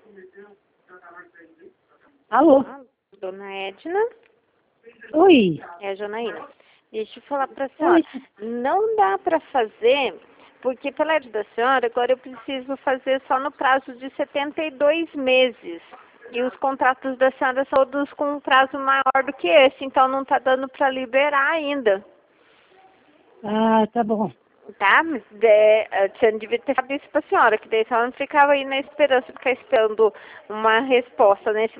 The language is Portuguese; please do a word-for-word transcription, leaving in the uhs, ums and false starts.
Alô? Dona Edna? Oi. É a Janaína. Deixa eu falar para a senhora. Oi. Não dá para fazer, porque pela idade da senhora, agora eu preciso fazer só no prazo de setenta e dois meses. E os contratos da senhora são todos com um prazo maior do que esse, então não está dando para liberar ainda. Ah, tá bom. Tá? Mas é, a senhora devia ter falado isso para a senhora, que daí a senhora não ficava aí na esperança de ficar esperando uma resposta nesse